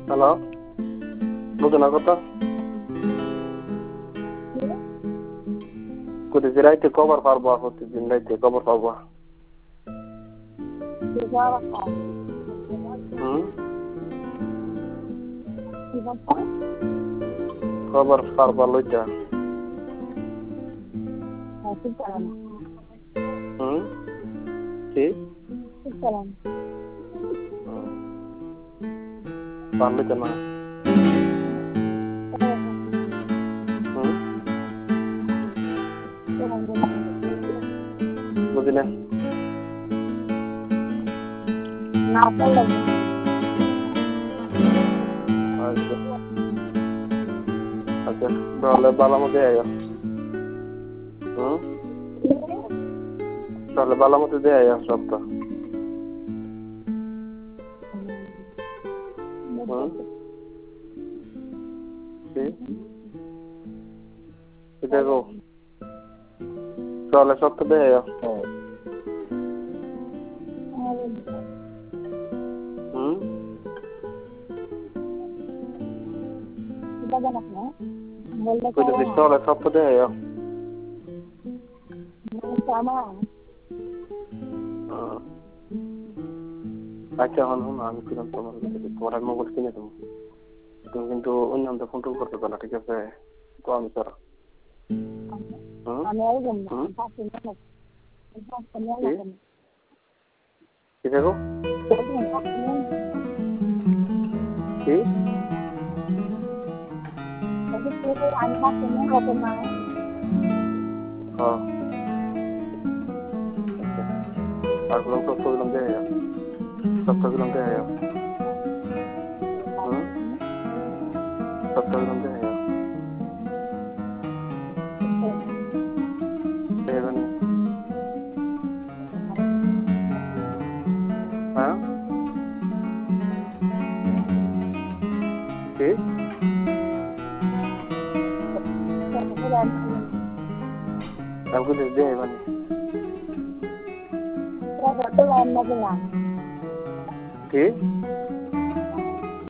Hello, বুঝো না কথা? কোথায় রাইতে কবার পারবো? প্রতিদিন রাইতে কবার পারবো? কবার পারবা লইটা? কি? পারলে তো না। বুঝি না। আচ্ছা, তাহলে বালা মতো আইয়া। তাহলে বালা মতো দিয়ে আইয়া সবটা। দেখো, তাহলে সবটা দিয়ে আইয়া। তাহলে সবটা দিয়ে আইয়া। আচ্ছা, এখন শোনো, আমি কিরকম তোমার মোবাইল কিনে দেবো। তুমি কিন্তু অন্য ফোন টোন করতে পারো, ঠিক আছে? তো আমি করো। কি দেখো? কি? আর কোনো তথ্য দিলাম দিয়ে আইয়া। সপ্তাহ দিলাম দিয়ে আইয়া। সপ্তাহ দিলাম দিয়ে আইয়া। হ্যাঁ? কি? আমি কিছু দিয়ে আইবানি। কি?